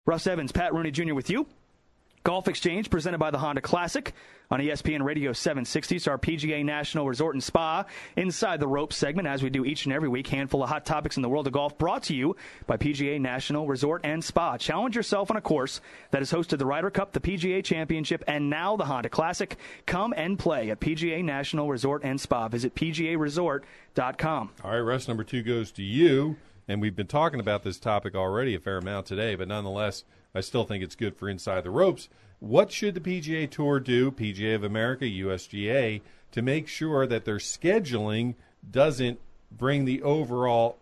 Russ Evans, Pat Rooney Jr. with you. Golf Exchange presented by the Honda Classic on ESPN Radio 760. It's our PGA National Resort and Spa Inside the Ropes segment, as we do each and every week. Handful of hot topics in the world of golf brought to you by PGA National Resort and Spa. Challenge yourself on a course that has hosted the Ryder Cup, the PGA Championship, and now the Honda Classic. Come and play at PGA National Resort and Spa. Visit PGAResort.com. All right, Russ, number 2 goes to you. And we've been talking about this topic already a fair amount today, but nonetheless, I still think it's good for Inside the Ropes. What should the PGA Tour do, PGA of America, USGA, to make sure that their scheduling doesn't bring the overall,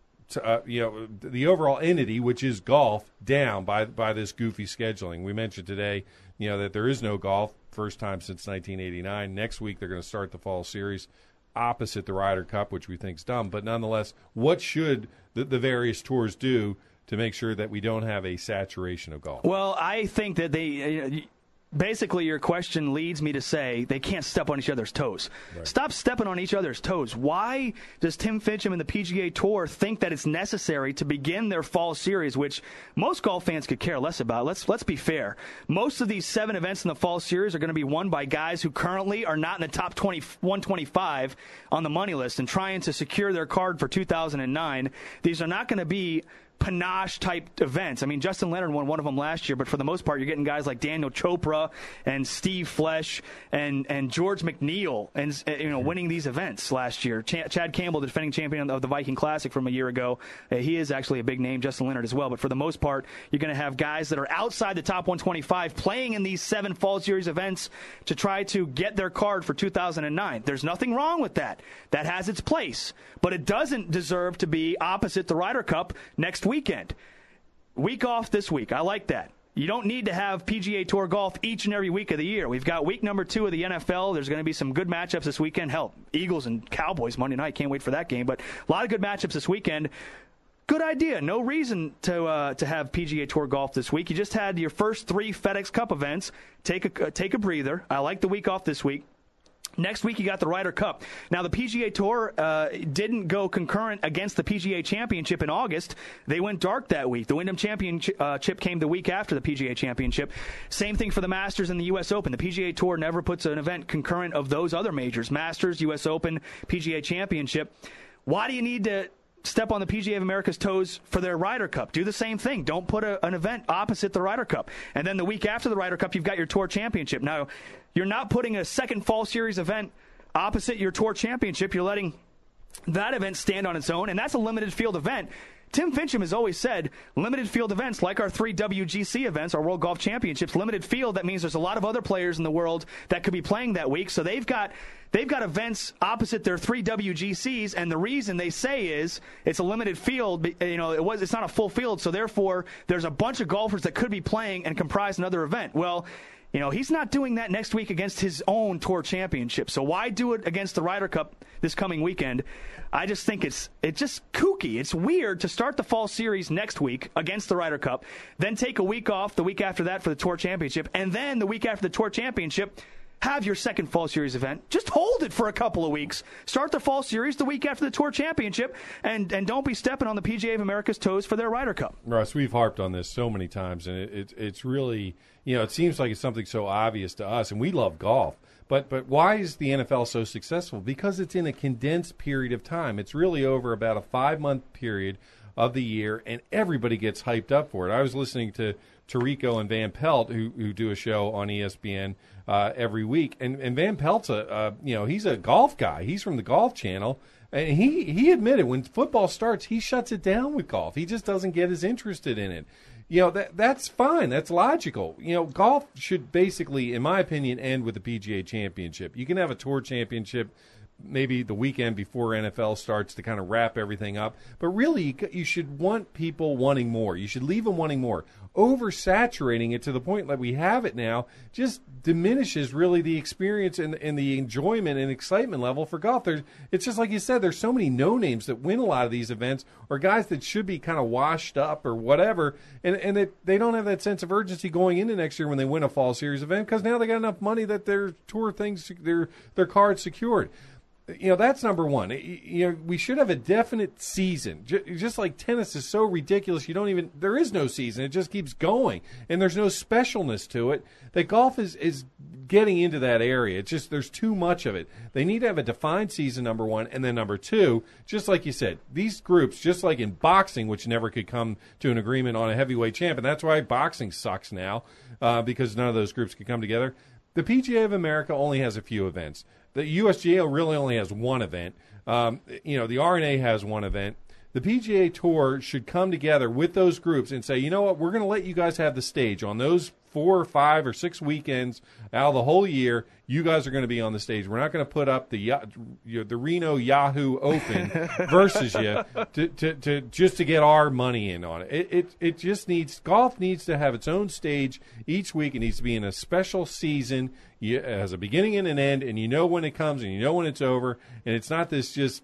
the overall entity, which is golf, down by this goofy scheduling? We mentioned today, that there is no golf, first time since 1989. Next week they're going to start the fall series opposite the Ryder Cup, which we think is dumb. But nonetheless, what should the various tours do to make sure that we don't have a saturation of golf? Well, I think that basically your question leads me to say they can't step on each other's toes. Right. Stop stepping on each other's toes. Why does Tim Finchem and the PGA Tour think that it's necessary to begin their fall series, which most golf fans could care less about? Let's be fair. Most of these 7 events in the fall series are going to be won by guys who currently are not in the top 125 on the money list and trying to secure their card for 2009. These are not going to be panache-type events. I mean, Justin Leonard won one of them last year, but for the most part, you're getting guys like Daniel Chopra and Steve Flesh and George McNeil and winning these events last year. Chad Campbell, the defending champion of the Viking Classic from a year ago, he is actually a big name, Justin Leonard as well. But for the most part, you're going to have guys that are outside the top 125 playing in these 7 Fall Series events to try to get their card for 2009. There's nothing wrong with that. That has its place. But it doesn't deserve to be opposite the Ryder Cup next weekend. Week off this week. I like that. You don't need to have PGA Tour golf each and every week of the year. We've got week number 2 of the NFL. There's going to be some good matchups this weekend. Hell, Eagles and Cowboys Monday night. Can't wait for that game. But a lot of good matchups this weekend. Good idea. No reason to have PGA Tour golf this week. You just had your first 3 FedEx Cup events. Take a breather. I like the week off this week. Next week, you got the Ryder Cup. Now, the PGA Tour didn't go concurrent against the PGA Championship in August. They went dark that week. The Wyndham Championship came the week after the PGA Championship. Same thing for the Masters and the U.S. Open. The PGA Tour never puts an event concurrent of those other majors, Masters, U.S. Open, PGA Championship. Why do you need to step on the PGA of America's toes for their Ryder Cup? Do the same thing. Don't put an event opposite the Ryder Cup. And then the week after the Ryder Cup, you've got your Tour Championship. Now, you're not putting a second Fall Series event opposite your Tour Championship. You're letting that event stand on its own, and that's a limited field event. Tim Finchem has always said limited field events, like our 3 WGC events, our World Golf Championships, limited field, that means there's a lot of other players in the world that could be playing that week. So they've got events opposite their 3 WGCs, and the reason they say is it's a limited field. It's not a full field, so therefore there's a bunch of golfers that could be playing and comprise another event. Well, he's not doing that next week against his own Tour Championship. So why do it against the Ryder Cup this coming weekend? I just think it's just kooky. It's weird to start the Fall Series next week against the Ryder Cup, then take a week off the week after that for the Tour Championship, and then the week after the Tour Championship, have your second Fall Series event. Just hold it for a couple of weeks. Start the Fall Series the week after the Tour Championship, and don't be stepping on the PGA of America's toes for their Ryder Cup. Russ, we've harped on this so many times, and it's really, it seems like it's something so obvious to us, and we love golf. But why is the NFL so successful? Because it's in a condensed period of time. It's really over about a 5-month period of the year, and everybody gets hyped up for it. I was listening to Tirico and Van Pelt, who do a show on ESPN every week, and Van Pelt's he's a golf guy. He's from the Golf Channel, and he admitted when football starts, he shuts it down with golf. He just doesn't get as interested in it. That's fine. That's logical. Golf should basically, in my opinion, end with the PGA Championship. You can have a Tour Championship maybe the weekend before NFL starts to kind of wrap everything up. But really, you should want people wanting more. You should leave them wanting more. Oversaturating it to the point that we have it now just diminishes really the experience and the enjoyment and excitement level for golf. It's just like you said, there's so many no-names that win a lot of these events, or guys that should be kind of washed up or whatever, and they don't have that sense of urgency going into next year when they win a Fall Series event, because now they got enough money that their tour things, their card's secured. that's number one. We should have a definite season. Just like tennis is so ridiculous, there is no season. It just keeps going, and there's no specialness to it. That golf is getting into that area. It's just there's too much of it. They need to have a defined season, number one, and then number two, just like you said, these groups, just like in boxing, which never could come to an agreement on a heavyweight champion. That's why boxing sucks now, because none of those groups could come together. The PGA of America only has a few events. The USGA really only has one event. The R&A has one event. The PGA Tour should come together with those groups and say, you know what, we're going to let you guys have the stage on those 4 or 5 or 6 weekends out of the whole year. You guys are going to be on the stage. We're not going to put up the Reno Yahoo Open versus you to just to get our money in on it. It just needs, golf needs to have its own stage each week. It needs to be in a special season. It has a beginning and an end, and you know when it comes and you know when it's over, and it's not this just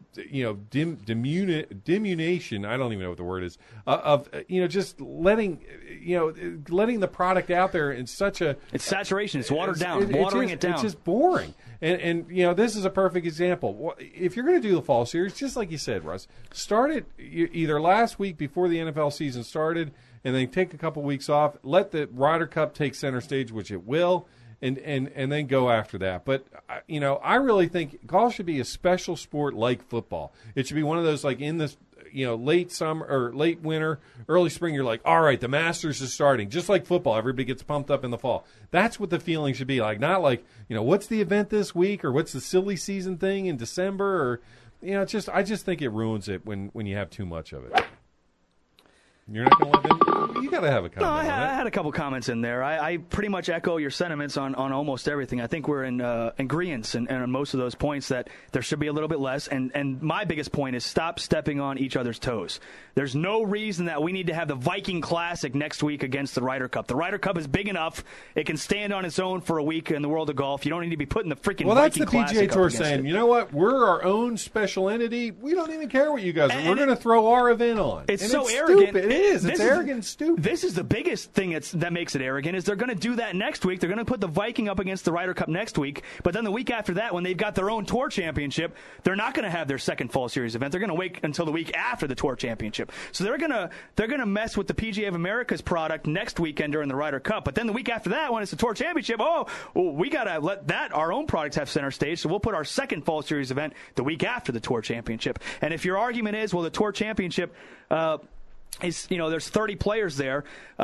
diminution. I don't even know what the word is of just letting the product out there in such a it's saturation. It's watered down, watering it down. It's just boring. And this is a perfect example. If you're going to do the fall series, just like you said, Russ, start it either last week before the NFL season started, and then take a couple weeks off. Let the Ryder Cup take center stage, which it will. And then go after that. But, I really think golf should be a special sport like football. It should be one of those, like in this, late summer or late winter, early spring, you're like, all right, the Masters is starting. Just like football, everybody gets pumped up in the fall. That's what the feeling should be like. Not like, what's the event this week or what's the silly season thing in December or, I just think it ruins it when you have too much of it. You're not going to let them? You got to have a comment on it. I had a couple comments in there. I pretty much echo your sentiments on almost everything. I think we're in agreeance and on most of those points that there should be a little bit less. And my biggest point is stop stepping on each other's toes. There's no reason that we need to have the Viking Classic next week against the Ryder Cup. The Ryder Cup is big enough. It can stand on its own for a week in the world of golf. You don't need to be putting the freaking Viking Classic PGA Tour saying, you know what? We're our own special entity. We don't even care what you guys are. We're going to throw our event on. It's so arrogant. Stupid. It is. It's arrogant and stupid. This is the biggest thing that makes it arrogant is they're going to do that next week. They're going to put the Viking up against the Ryder Cup next week. But then the week after that, when they've got their own Tour Championship, they're not going to have their second Fall Series event. They're going to wait until the week after the Tour Championship. So they're going to mess with the PGA of America's product next weekend during the Ryder Cup. But then the week after that, when it's the Tour Championship, we got to let our own products have center stage. So we'll put our second Fall Series event the week after the Tour Championship. And if your argument is, well, the Tour Championship is, there's 30 players there,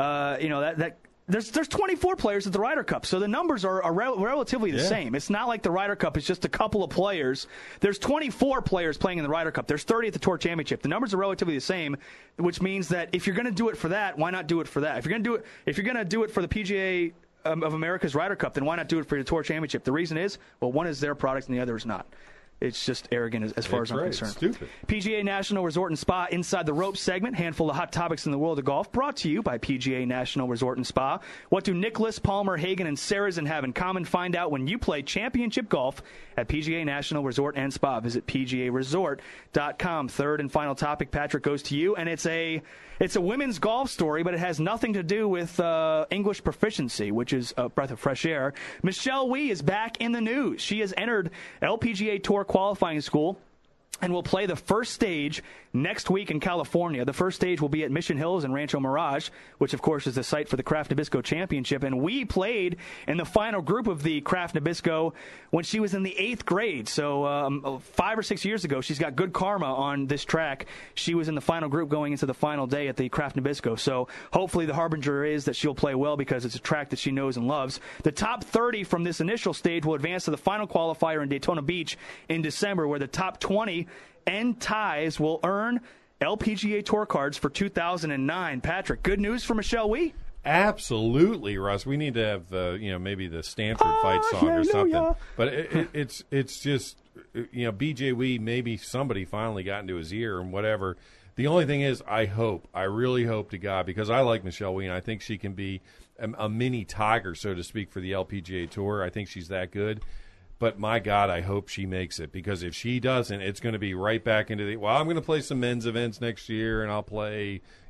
there's 24 players at the Ryder Cup, so the numbers are relatively the same. It's not like the Ryder Cup is just a couple of players. There's 24 players playing in the Ryder Cup. There's 30 at the Tour Championship. The numbers are relatively the same, which means that if you're going to do it for that, why not do it for that? If you're going to do it for the PGA of America's Ryder Cup, then why not do it for the Tour Championship? The reason is, well, one is their product and the other is not. It's just arrogant as far as I'm concerned. It's stupid. PGA National Resort and Spa Inside the Ropes segment, handful of hot topics in the world of golf, brought to you by PGA National Resort and Spa. What do Nicholas, Palmer, Hagen, and Sarazen have in common? Find out when you play championship golf at PGA National Resort and Spa. Visit PGAResort.com. Third and final topic, Patrick, goes to you, and it's a women's golf story, but it has nothing to do with English proficiency, which is a breath of fresh air. Michelle Wie is back in the news. She has entered LPGA Tour qualifying school and will play the first stage next week in California. The first stage will be at Mission Hills and Rancho Mirage, which, of course, is the site for the Kraft Nabisco Championship. And we played in the final group of the Kraft Nabisco when she was in the 8th grade. So 5 or 6 years ago, she's got good karma on this track. She was in the final group going into the final day at the Kraft Nabisco. So hopefully the harbinger is that she'll play well because it's a track that she knows and loves. The top 30 from this initial stage will advance to the final qualifier in Daytona Beach in December, where the top 20 and ties will earn LPGA Tour cards for 2009. Patrick, good news for Michelle Wie? Absolutely, Russ. We need to have maybe the Stanford fight song or something. But it's just BJ Wie, maybe somebody finally got into his ear and whatever. The only thing is, I really hope to God, because I like Michelle Wie and I think she can be a mini Tiger, so to speak, for the LPGA Tour. I think she's that good. But my God, I hope she makes it, because if she doesn't, it's going to be right back into I'm going to play some men's events next year, and I'll play,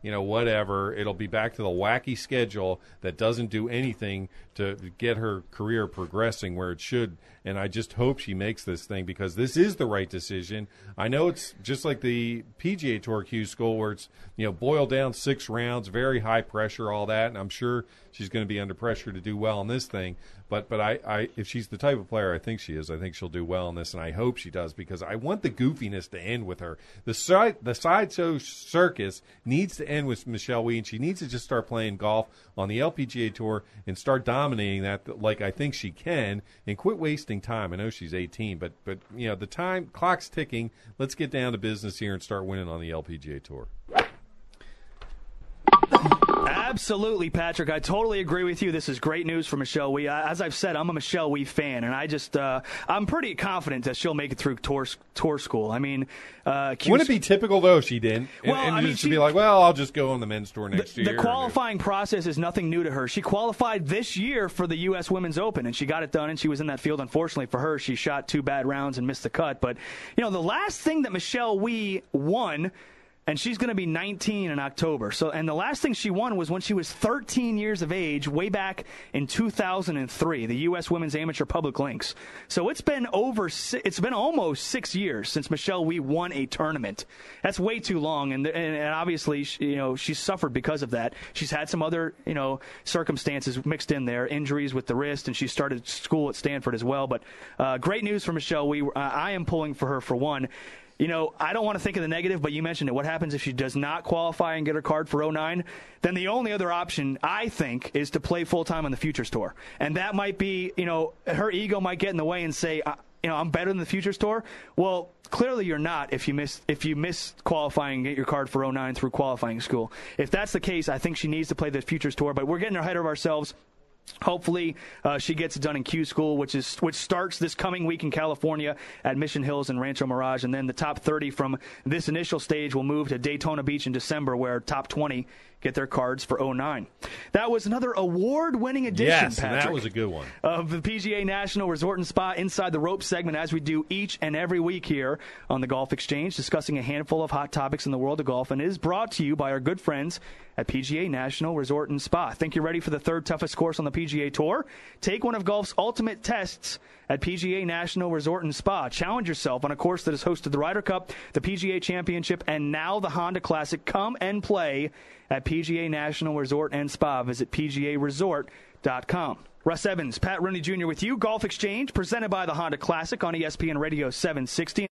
whatever. It'll be back to the wacky schedule that doesn't do anything to get her career progressing where it should. And I just hope she makes this thing, because this is the right decision. I know it's just like the PGA Tour Q School, where it's, boiled down 6 rounds, very high pressure, all that. And I'm sure she's going to be under pressure to do well in this thing. But I if she's the type of player I think she is, I think she'll do well in this, and I hope she does, because I want the goofiness to end with her. The sideshow circus needs to end with Michelle Wie, and she needs to just start playing golf on the LPGA Tour and start dominating that like I think she can, and quit wasting time. I know she's 18, but the clock's ticking. Let's get down to business here and start winning on the LPGA Tour. Absolutely, Patrick. I totally agree with you. This is great news for Michelle Wie. As I've said, I'm a Michelle Wie fan, and I'm pretty confident that she'll make it through tour school. I mean, wouldn't it be typical though if she didn't? Just to be like, well, I'll just go on the men's tour next year. The qualifying process is nothing new to her. She qualified this year for the U.S. Women's Open, and she got it done, and she was in that field. Unfortunately for her, she shot 2 bad rounds and missed the cut. But the last thing that Michelle Wie won. And she's going to be 19 in October. And the last thing she won was when she was 13 years of age, way back in 2003, the U.S. Women's Amateur Public Links. So it's been almost 6 years since Michelle Wie won a tournament. That's way too long, and obviously, she's suffered because of that. She's had some other, circumstances mixed in there, injuries with the wrist, and she started school at Stanford as well. But great news for Michelle Wie. I am pulling for her for one. I don't want to think of the negative, but you mentioned it. What happens if she does not qualify and get her card for 09? Then the only other option, I think, is to play full-time on the Futures Tour. And that might be, her ego might get in the way and say, I'm better than the Futures Tour. Well, clearly you're not if you miss qualifying and get your card for 09 through qualifying school. If that's the case, I think she needs to play the Futures Tour. But we're getting ahead of ourselves. Hopefully, she gets it done in Q School, which starts this coming week in California at Mission Hills and Rancho Mirage. And then the top 30 from this initial stage will move to Daytona Beach in December, where top 20 get their cards for 09. That was another award-winning edition, Patrick. That was a good one. Of the PGA National Resort and Spa Inside the Ropes segment, as we do each and every week here on the Golf Exchange, discussing a handful of hot topics in the world of golf, and is brought to you by our good friends at PGA National Resort and Spa. Think you're ready for the third toughest course on the PGA Tour? Take one of golf's ultimate tests at PGA National Resort and Spa. Challenge yourself on a course that has hosted the Ryder Cup, the PGA Championship, and now the Honda Classic. Come and play at PGA National Resort and Spa. Visit PGAResort.com. Russ Evans, Pat Rooney Jr. with you. Golf Exchange, presented by the Honda Classic on ESPN Radio 760.